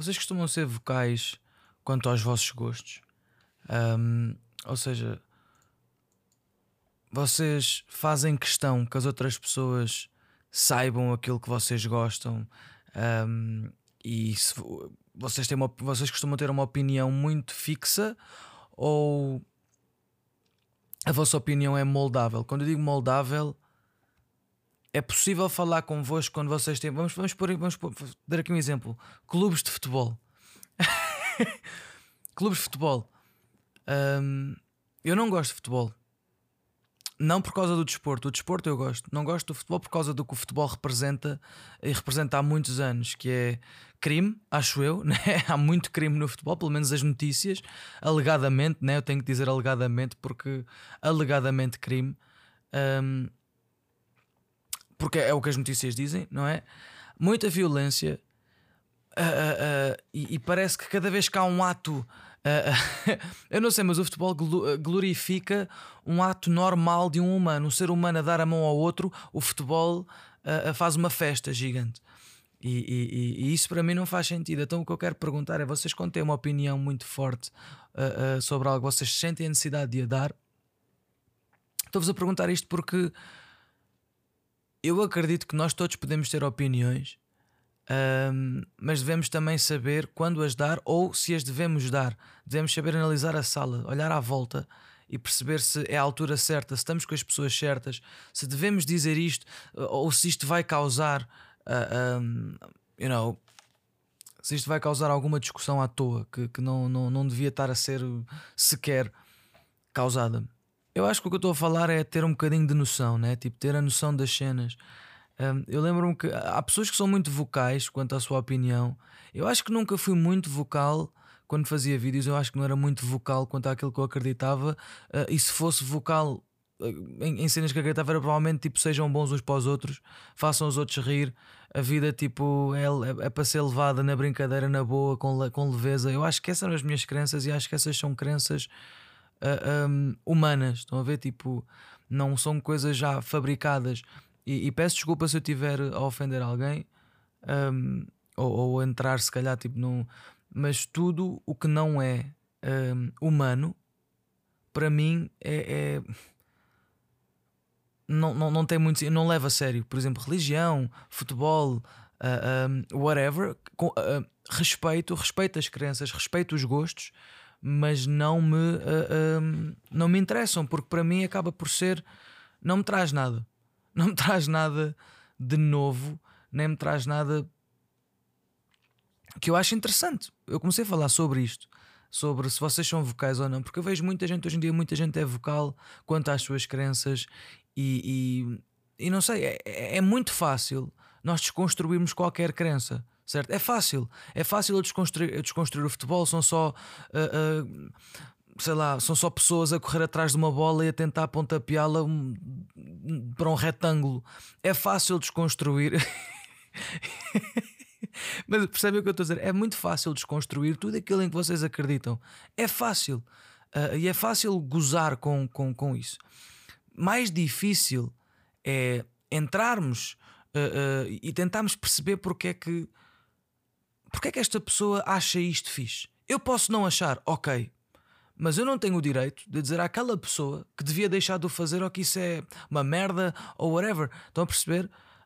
Vocês costumam ser vocais quanto aos vossos gostos? Ahm, ou seja, vocês fazem questão que as outras pessoas saibam aquilo que vocês gostam, ahm, e se vocês, vocês costumam ter uma opinião muito fixa, ou a vossa opinião é moldável? Quando eu digo moldável, é possível falar convosco quando vocês têm. Vamos dar aqui um exemplo: clubes de futebol. Clubes de futebol. Ahm, eu não gosto de futebol. Não por causa do desporto. O desporto eu gosto. Não gosto do futebol por causa do que o futebol representa, e representa há muitos anos, que é crime, acho eu, né? Há muito crime no futebol, pelo menos as notícias, alegadamente, né? Eu tenho que dizer alegadamente, porque alegadamente crime. Ahm, porque é o que as notícias dizem, não é? Muita violência. E parece que cada vez que há um ato, eu não sei, mas o futebol glorifica um ato normal de um humano, um ser humano a dar a mão ao outro. O futebol faz uma festa gigante. E isso para mim não faz sentido. Então o que eu quero perguntar é: vocês, quando têm uma opinião muito forte sobre algo, vocês sentem a necessidade de a dar? Estou-vos a perguntar isto porque eu acredito que nós todos podemos ter opiniões, mas devemos também saber quando as dar, ou se as devemos dar. Devemos saber analisar a sala, olhar à volta e perceber se é a altura certa, se estamos com as pessoas certas, se devemos dizer isto, ou se isto vai causar, you know, se isto vai causar alguma discussão à toa que não devia estar a ser sequer causada. Eu acho que o que eu estou a falar é ter um bocadinho de noção, né? Tipo, ter a noção das cenas. Eu lembro-me que há pessoas que são muito vocais quanto à sua opinião. Eu acho que nunca fui muito vocal quando fazia vídeos. Eu acho que não era muito vocal quanto àquilo que eu acreditava. E se fosse vocal em cenas que acreditava, era provavelmente tipo: sejam bons uns para os outros, façam os outros rir. A vida tipo é para ser levada na brincadeira, na boa, com leveza. Eu acho que essas são as minhas crenças, e acho que essas são crenças humanas. Estão a ver? Tipo, não são coisas já fabricadas. E peço desculpa se eu estiver a ofender alguém, um, ou entrar se calhar tipo num. Mas tudo o que não é humano, para mim não tem muito. Não leva a sério. Por exemplo, religião, futebol, whatever. Respeito as crenças, respeito os gostos, mas não me interessam, porque para mim acaba por ser. Não me traz nada. Não me traz nada de novo, nem me traz nada que eu acho interessante. Eu comecei a falar sobre isto, sobre se vocês são vocais ou não, porque eu vejo muita gente hoje em dia, muita gente é vocal quanto às suas crenças, e não sei, é muito fácil nós desconstruirmos qualquer crença. Certo? É fácil eu desconstruir o futebol. São só sei lá, são só pessoas a correr atrás de uma bola e a tentar pontapeá-la para um retângulo. É fácil desconstruir. Mas percebem o que eu estou a dizer? É muito fácil desconstruir tudo aquilo em que vocês acreditam. É fácil. E é fácil gozar com isso. Mais difícil é entrarmos e tentarmos perceber porque é que esta pessoa acha isto fixe. Eu posso não achar, ok, mas eu não tenho o direito de dizer àquela pessoa que devia deixar de o fazer, ou que isso é uma merda, ou whatever. Estão a perceber?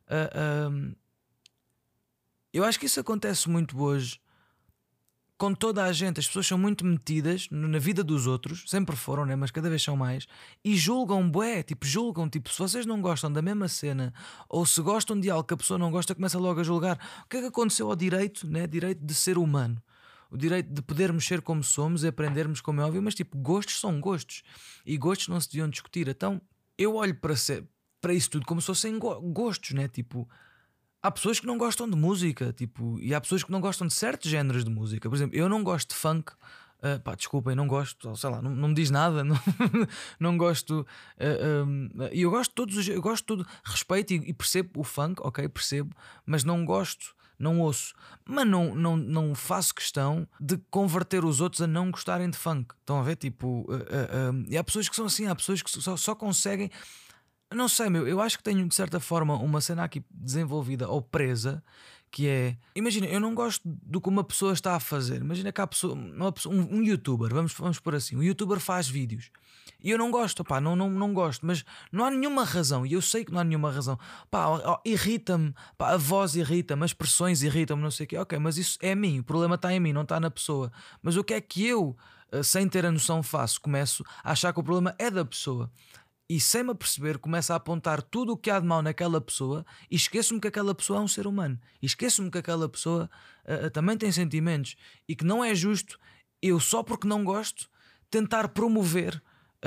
Eu acho que isso acontece muito hoje com toda a gente. As pessoas são muito metidas na vida dos outros, sempre foram, né? Mas cada vez são mais, e julgam, bué, tipo, se vocês não gostam da mesma cena, ou se gostam de algo que a pessoa não gosta, começa logo a julgar. O que é que aconteceu ao direito, né? Direito de ser humano, o direito de podermos ser como somos e aprendermos, como é óbvio. Mas tipo, gostos são gostos, e gostos não se deviam discutir. Então eu olho para isso tudo como se fossem gostos, né? Tipo, há pessoas que não gostam de música, tipo, e há pessoas que não gostam de certos géneros de música. Por exemplo, eu não gosto de funk. Pá, desculpem, não gosto, sei lá, não me diz nada. Não gosto. E eu gosto de todos, eu gosto de tudo, respeito e percebo o funk, ok, percebo, mas não gosto, não ouço. Mas não faço questão de converter os outros a não gostarem de funk. Estão a ver? Tipo, e há pessoas que são assim, há pessoas que só conseguem. Não sei, meu, eu acho que tenho de certa forma uma cena aqui desenvolvida ou presa, que é, imagina, eu não gosto do que uma pessoa está a fazer. Imagina que há um youtuber, vamos por assim, um youtuber faz vídeos e eu não gosto, pá, não gosto, mas não há nenhuma razão, e eu sei que não há nenhuma razão, pá, irrita-me, pá, a voz irrita-me, as expressões irritam-me, não sei o quê, ok, mas isso é a mim, o problema está em mim, não está na pessoa. Mas o que é que eu, sem ter a noção, faço? Começo a achar que o problema é da pessoa. E sem me aperceber, começa a apontar tudo o que há de mal naquela pessoa e esqueço-me que aquela pessoa é um ser humano. E esqueço-me que aquela pessoa também tem sentimentos e que não é justo eu, só porque não gosto, tentar promover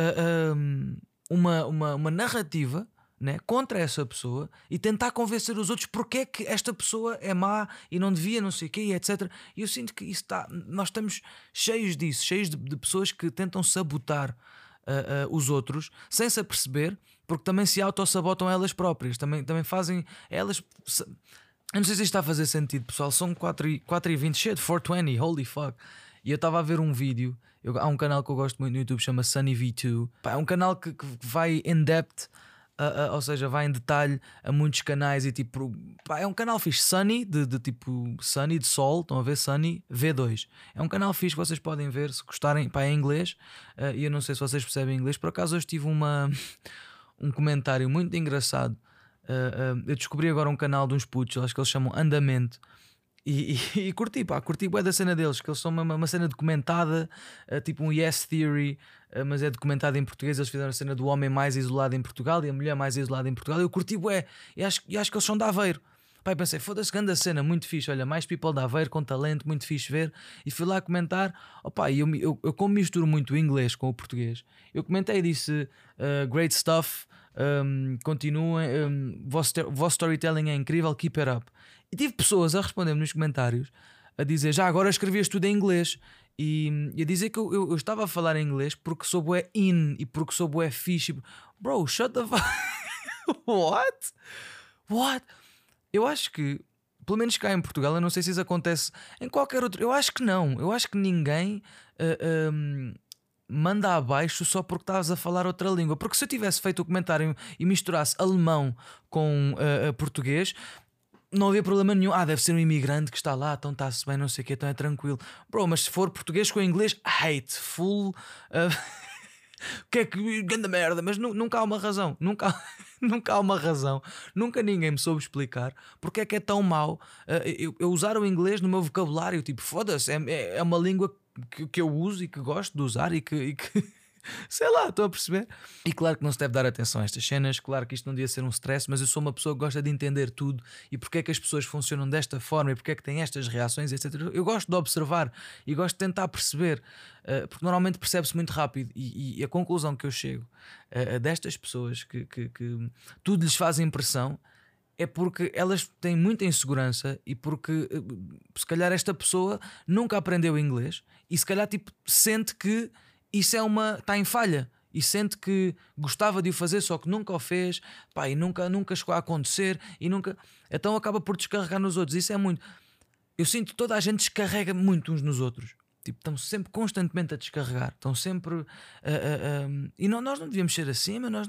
uma narrativa, né, contra essa pessoa e tentar convencer os outros porque é que esta pessoa é má e não devia, não sei o quê, e etc. E eu sinto que isso nós estamos cheios disso, cheios de pessoas que tentam sabotar os outros sem se aperceber, porque também se autossabotam elas próprias, também fazem elas. Eu não sei se isto está a fazer sentido, pessoal. São 4h20, cheio de 420, holy fuck. E eu estava a ver um vídeo. Há um canal que eu gosto muito no YouTube, chama SunnyV2. Pá, é um canal que vai in depth, ou seja, vai em detalhe a muitos canais e tipo, pá, é um canal fixe. Sunny, de tipo Sunny, de sol, estão a ver? Sunny V2. É um canal fixe que vocês podem ver se gostarem, pá, é em inglês. E eu não sei se vocês percebem inglês. Por acaso hoje tive um comentário muito engraçado. Eu descobri agora um canal de uns putos, acho que eles chamam Andamento. E curti bué da cena deles, que eles são uma cena documentada, tipo um Yes Theory, mas é documentada em português. Eles fizeram a cena do homem mais isolado em Portugal e a mulher mais isolada em Portugal. Eu curti bué, e acho que eles são de Aveiro. Pai, pensei, foda-se, grande a cena, muito fixe. Olha, mais people de Aveiro com talento, muito fixe ver. E fui lá comentar. Opa, eu como misturo muito o inglês com o português, eu comentei e disse great stuff, continuem, vosso storytelling é incrível, keep it up. E tive pessoas a responder-me nos comentários a dizer, já agora escrevias tudo em inglês. E a dizer que eu estava a falar em inglês porque sou bué in e porque sou bué fixe. Bro, shut the fuck. What? Eu acho que, pelo menos cá em Portugal, eu não sei se isso acontece em qualquer outro. Eu acho que não. Eu acho que ninguém manda abaixo só porque estás a falar outra língua. Porque se eu tivesse feito o comentário e misturasse alemão com português, não havia problema nenhum. Deve ser um imigrante que está lá, então está-se bem, não sei o que, então é tranquilo. Bro, mas se for português com inglês, hate, full. Que é que grande merda, mas nunca há uma razão. Nunca há uma razão. Nunca ninguém me soube explicar porque é que é tão mau eu usar o inglês no meu vocabulário. Tipo, foda-se, é uma língua que eu uso e que gosto de usar e que sei lá, estou a perceber. E claro que não se deve dar atenção a estas cenas. Claro que isto não devia ser um stress, mas eu sou uma pessoa que gosta de entender tudo e porque é que as pessoas funcionam desta forma e porque é que têm estas reações, etc. Eu gosto de observar e gosto de tentar perceber, porque normalmente percebe-se muito rápido. E a conclusão que eu chego destas pessoas que tudo lhes faz impressão é porque elas têm muita insegurança e porque se calhar esta pessoa nunca aprendeu inglês e se calhar tipo sente que isso está em falha e sente que gostava de o fazer, só que nunca o fez, pá, e nunca chegou a acontecer e nunca, então acaba por descarregar nos outros. Isso é muito. Eu sinto que toda a gente descarrega muito uns nos outros. Tipo, estão sempre constantemente a descarregar, estão sempre e nós não devíamos ser assim, mas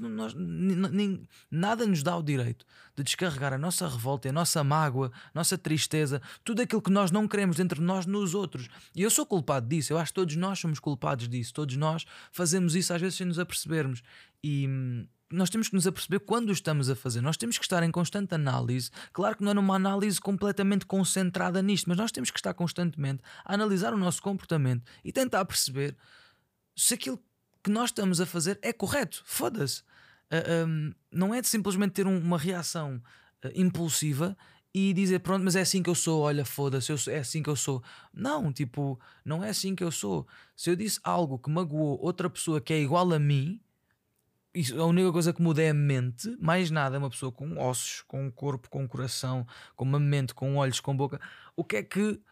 nada nos dá o direito de descarregar a nossa revolta, a nossa mágoa, a nossa tristeza, tudo aquilo que nós não queremos entre nós nos outros. E eu sou culpado disso, eu acho que todos nós somos culpados disso, todos nós fazemos isso às vezes sem nos apercebermos. E nós temos que nos aperceber quando o estamos a fazer. Nós temos que estar em constante análise. Claro que não é numa análise completamente concentrada nisto, mas nós temos que estar constantemente a analisar o nosso comportamento e tentar perceber se aquilo que nós estamos a fazer é correto. Foda-se. Não é de simplesmente ter uma reação impulsiva e dizer pronto, mas é assim que eu sou, olha, foda-se, é assim que eu sou. Não, tipo, não é assim que eu sou. Se eu disse algo que magoou outra pessoa que é igual a mim, isso, a única coisa que muda é a mente, mais nada. É uma pessoa com ossos, com um corpo, com um coração, com uma mente, com olhos, com boca. O que é que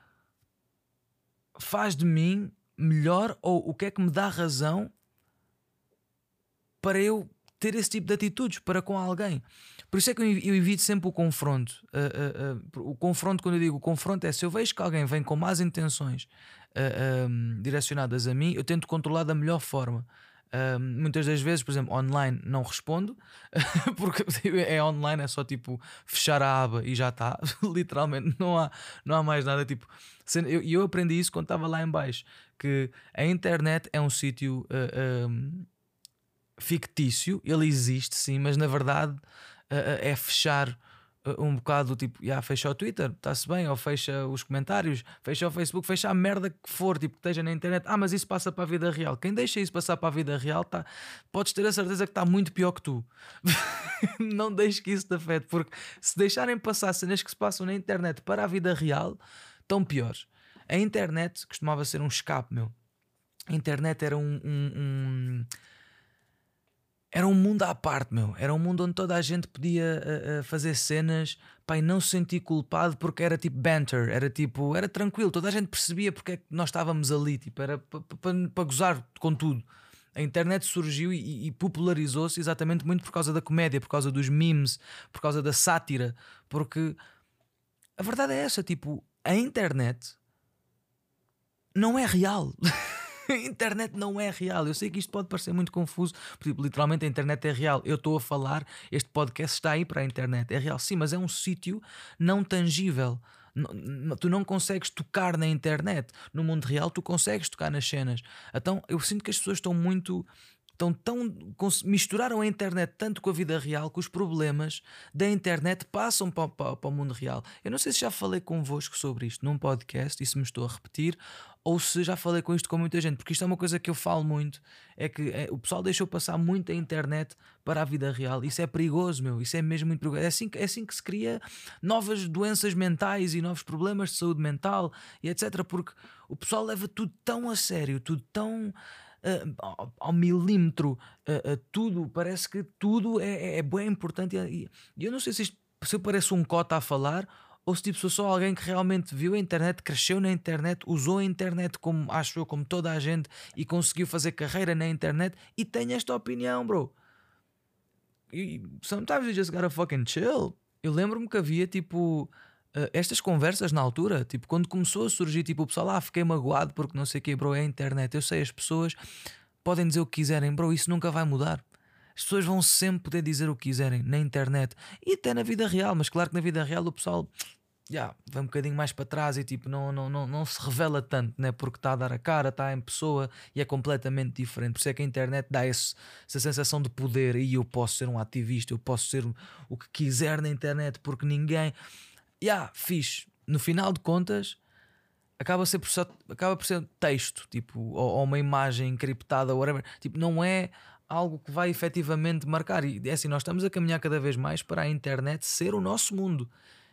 faz de mim melhor, ou o que é que me dá razão para eu ter esse tipo de atitudes para com alguém? Por isso é que eu evito sempre o confronto. O confronto, quando eu digo o confronto, é se eu vejo que alguém vem com más intenções direcionadas a mim, eu tento controlar da melhor forma. Muitas das vezes, por exemplo, online não respondo porque é online, é só tipo fechar a aba e já está. Literalmente não há mais nada. Tipo, eu aprendi isso quando estava lá em baixo, que a internet é um sítio fictício, ele existe sim, mas na verdade é fechar um bocado, tipo, fecha o Twitter, está-se bem, ou fecha os comentários, fecha o Facebook, fecha a merda que for, tipo, que esteja na internet. Mas isso passa para a vida real. Quem deixa isso passar para a vida real, podes ter a certeza que está muito pior que tu. Não deixes que isso te afete, porque se deixarem passar cenas que se passam na internet para a vida real, estão piores. A internet costumava ser um escape, meu. A internet era era um mundo à parte, meu. Era um mundo onde toda a gente podia fazer cenas, pá, e não se sentir culpado, porque era tipo banter, era tranquilo, toda a gente percebia porque é que nós estávamos ali, tipo, era para gozar com tudo. A internet surgiu e popularizou-se exatamente muito por causa da comédia, por causa dos memes, por causa da sátira, porque a verdade é essa, tipo, a internet não é real. A internet não é real. Eu sei que isto pode parecer muito confuso, porque literalmente a internet é real. Eu estou a falar, este podcast está aí para a internet. É real, sim, mas é um sítio não tangível. Tu não consegues tocar na internet. No mundo real, tu consegues tocar nas cenas. Então eu sinto que as pessoas misturaram a internet tanto com a vida real que os problemas da internet passam para o mundo real. Eu não sei se já falei convosco sobre isto num podcast e se me estou a repetir, ou se já falei com isto com muita gente, porque isto é uma coisa que eu falo muito, é que o pessoal deixou passar muito a internet para a vida real. Isso é perigoso, meu. Isso é mesmo muito perigoso. É assim que se cria novas doenças mentais e novos problemas de saúde mental e etc. Porque o pessoal leva tudo tão a sério, tudo tão ao milímetro, tudo, parece que tudo é bem importante. E eu não sei se eu pareço um cota a falar, ou se tipo, sou só alguém que realmente viu a internet, cresceu na internet, usou a internet como acho eu, como toda a gente, e conseguiu fazer carreira na internet, e tenho esta opinião, bro. E sometimes you just gotta fucking chill. Eu lembro-me que havia tipo estas conversas na altura, tipo, quando começou a surgir, tipo, o pessoal, fiquei magoado porque não sei o que, bro, é a internet. Eu sei, as pessoas podem dizer o que quiserem, bro, isso nunca vai mudar. As pessoas vão sempre poder dizer o que quiserem na internet e até na vida real, mas claro que na vida real o pessoal vai um bocadinho mais para trás e tipo, não se revela tanto, né? Porque está a dar a cara, está em pessoa e é completamente diferente. Por isso é que a internet dá essa sensação de poder, e eu posso ser um ativista, eu posso ser o que quiser na internet, porque ninguém. Fixe. No final de contas, acaba por ser texto, tipo, ou uma imagem encriptada, whatever. Tipo, não é algo que vai efetivamente marcar. E é assim, nós estamos a caminhar cada vez mais para a internet ser o nosso mundo.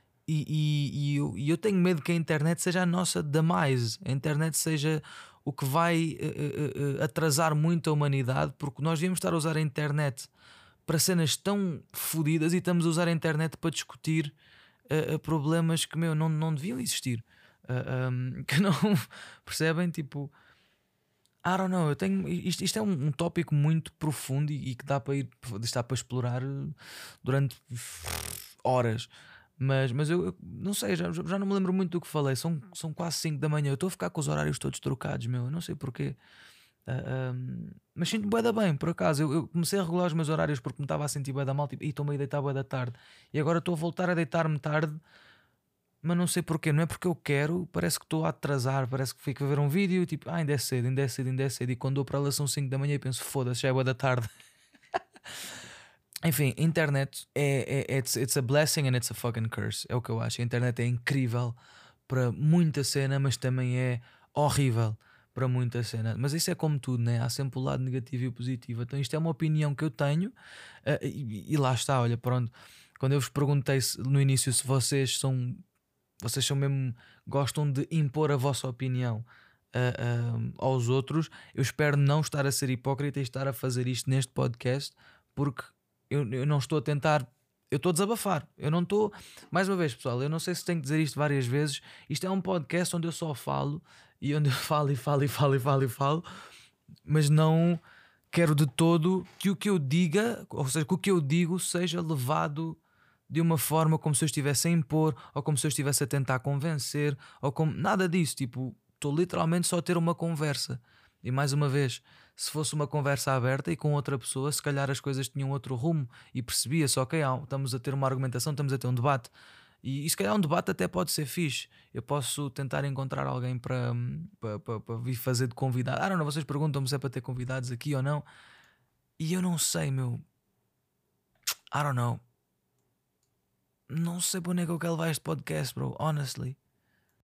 Eu tenho medo que a internet seja a nossa demise, a internet seja o que vai atrasar muito a humanidade, porque nós devíamos estar a usar a internet para cenas tão fodidas e estamos a usar a internet para discutir problemas que não deviam existir, que não percebem, tipo, I don't know, isto é um tópico muito profundo e que dá para explorar durante horas. Mas eu não sei, já não me lembro muito do que falei. São quase 5 da manhã. Eu estou a ficar com os horários todos trocados, meu. Eu não sei porquê. Mas sinto-me bué da bem, por acaso. Eu comecei a regular os meus horários porque me estava a sentir bué da mal, tipo, e estou-me a deitar bué da tarde. E agora estou a voltar a deitar-me tarde, mas não sei porquê. Não é porque eu quero, parece que estou a atrasar. Parece que fico a ver um vídeo e tipo, ainda é cedo, ainda é cedo, ainda é cedo. E quando dou para lá são 5 da manhã e penso, foda-se, já é bué da tarde. Enfim, internet it's a blessing and it's a fucking curse. É o que eu acho. A internet é incrível para muita cena, mas também é horrível para muita cena. Mas isso é como tudo, né? Há sempre o lado negativo e o positivo. Então isto é uma opinião que eu tenho, e lá está, olha, pronto. Quando eu vos perguntei no início se vocês são mesmo, gostam de impor a vossa opinião aos outros, eu espero não estar a ser hipócrita e estar a fazer isto neste podcast, porque eu não estou a tentar, eu estou a desabafar. Eu não estou, mais uma vez, pessoal, eu não sei se tenho que dizer isto várias vezes. Isto é um podcast onde eu só falo e onde eu falo e falo e falo e falo e falo, mas não quero de todo que o que eu diga, ou seja, que o que eu digo seja levado de uma forma como se eu estivesse a impor, ou como se eu estivesse a tentar convencer, ou como nada disso. Tipo, estou literalmente só a ter uma conversa. E mais uma vez, se fosse uma conversa aberta e com outra pessoa, se calhar as coisas tinham outro rumo e percebia-se, ok, estamos a ter uma argumentação, estamos a ter um debate. E se calhar um debate até pode ser fixe. Eu posso tentar encontrar alguém para vir fazer de convidado. Ah, não, vocês perguntam-me se é para ter convidados aqui ou não. E eu não sei, meu. I don't know. Não sei para onde é que eu quero levar este podcast, bro. Honestly.